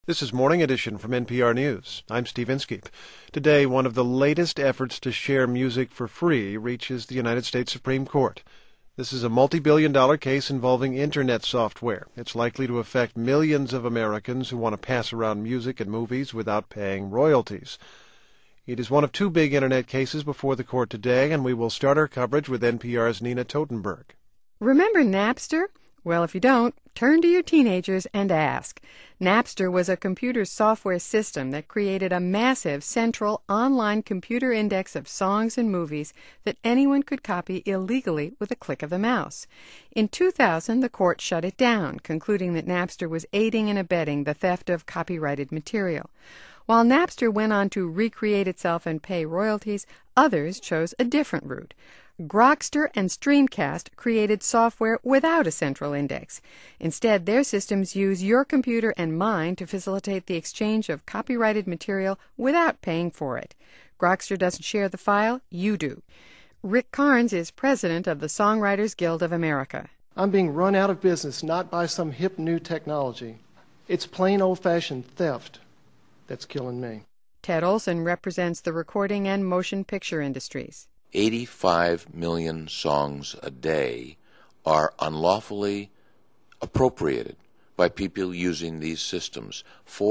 This is Morning Edition from NPR News. I'm Steve Inskeep. Today, one of the latest efforts to share music for free reaches the United States Supreme Court. This is a multi-billion-dollar case involving Internet software. It's likely to affect millions of Americans who want to pass around music and movies without paying royalties. It is one of two big Internet cases before the court today, and we will start our coverage with NPR's Nina Totenberg. Remember Napster? Well, if you don't, turn to your teenagers and ask. Napster was a computer software system that created a massive central online computer index of songs and movies that anyone could copy illegally with a click of the mouse. In 2000, the court shut it down, concluding that Napster was aiding and abetting the theft of copyrighted material. While Napster went on to recreate itself and pay royalties, others chose a different route. Grokster and Streamcast created software without a central index. Instead, their systems use your computer and mine to facilitate the exchange of copyrighted material without paying for it. Grokster doesn't share the file, you do. Rick Carnes is president of the Songwriters Guild of America. I'm being run out of business not by some hip new technology. It's plain old-fashioned theft that's killing me. Ted Olson represents the recording and motion picture industries. 85 million songs a day are unlawfully appropriated by people using these systems.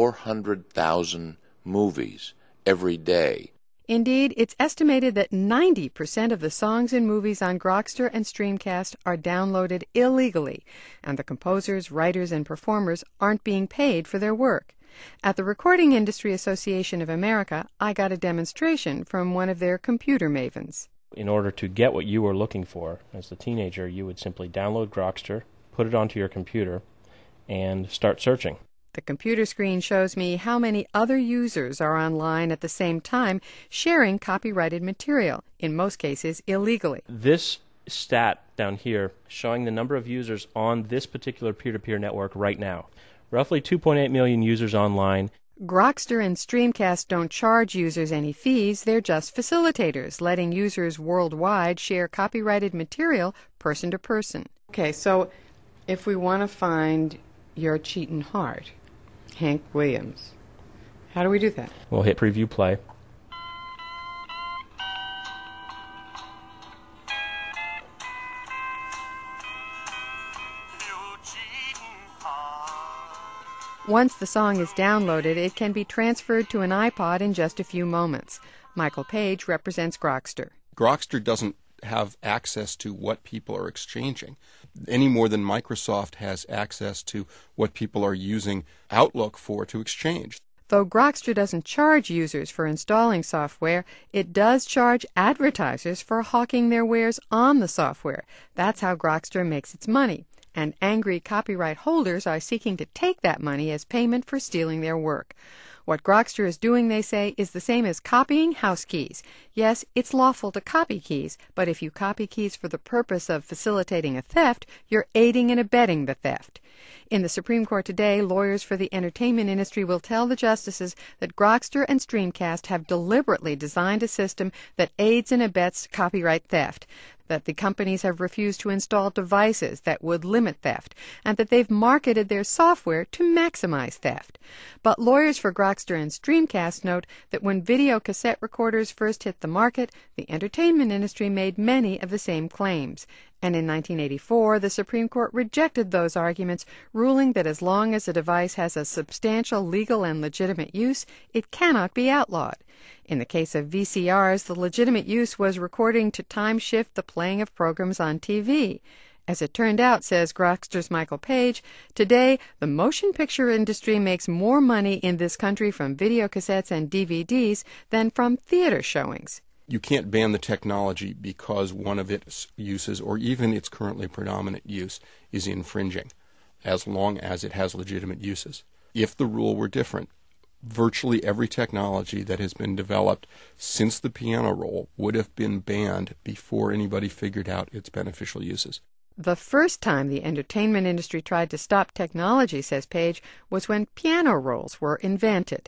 400,000 movies every day. Indeed, it's estimated that 90% of the songs and movies on Grokster and Streamcast are downloaded illegally, and the composers, writers, and performers aren't being paid for their work. At the Recording Industry Association of America, I got a demonstration from one of their computer mavens. In order to get what you were looking for as a teenager, you would simply download Grokster, put it onto your computer, and start searching. The computer screen shows me how many other users are online at the same time sharing copyrighted material, in most cases illegally. This stat down here showing the number of users on this particular peer-to-peer network right now. Roughly 2.8 million users online. Grokster and Streamcast don't charge users any fees. They're just facilitators, letting users worldwide share copyrighted material person to person. Okay, so if we want to find Your Cheatin' Heart, Hank Williams, how do we do that? We'll hit preview play. Once the song is downloaded, it can be transferred to an iPod in just a few moments. Michael Page represents Grokster. Grokster doesn't have access to what people are exchanging any more than Microsoft has access to what people are using Outlook for to exchange. Though Grokster doesn't charge users for installing software, it does charge advertisers for hawking their wares on the software. That's how Grokster makes its money. And angry copyright holders are seeking to take that money as payment for stealing their work. What Grokster is doing, they say, is the same as copying house keys. Yes, it's lawful to copy keys, but if you copy keys for the purpose of facilitating a theft, you're aiding and abetting the theft. In the Supreme Court today, lawyers for the entertainment industry will tell the justices that Grokster and Streamcast have deliberately designed a system that aids and abets copyright theft, that the companies have refused to install devices that would limit theft, and that they've marketed their software to maximize theft. But lawyers for Grokster and Streamcast note that when video cassette recorders first hit the market, the entertainment industry made many of the same claims. And in 1984, the Supreme Court rejected those arguments, ruling that as long as a device has a substantial legal and legitimate use, it cannot be outlawed. In the case of VCRs, the legitimate use was recording to time shift the playing of programs on TV. As it turned out, says Grokster's Michael Page, today the motion picture industry makes more money in this country from videocassettes and DVDs than from theater showings. You can't ban the technology because one of its uses, or even its currently predominant use, is infringing, as long as it has legitimate uses. If the rule were different, virtually every technology that has been developed since the piano roll would have been banned before anybody figured out its beneficial uses. The first time the entertainment industry tried to stop technology, says Page, was when piano rolls were invented.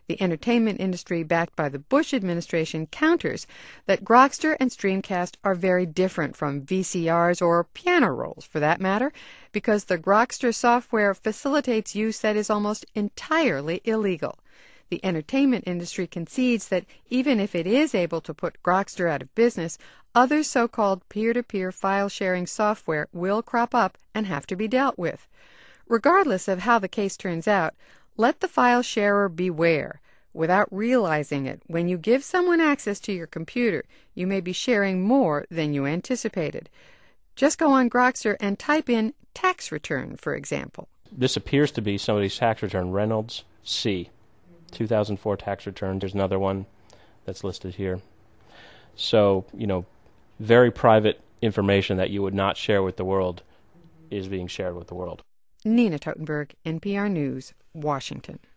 The entertainment industry backed by the Bush administration counters that Grokster and Streamcast are very different from VCRs or piano rolls, for that matter, because the Grokster software facilitates use that is almost entirely illegal. The entertainment industry concedes that even if it is able to put Grokster out of business, other so-called peer-to-peer file-sharing software will crop up and have to be dealt with. Regardless of how the case turns out, let the file sharer beware. Without realizing it, when you give someone access to your computer, you may be sharing more than you anticipated. Just go on Grokster and type in tax return, for example. This appears to be somebody's tax return, Reynolds C. 2004 tax return. There's another one that's listed here. So, very private information that you would not share with the world is being shared with the world. Nina Totenberg, NPR News, Washington.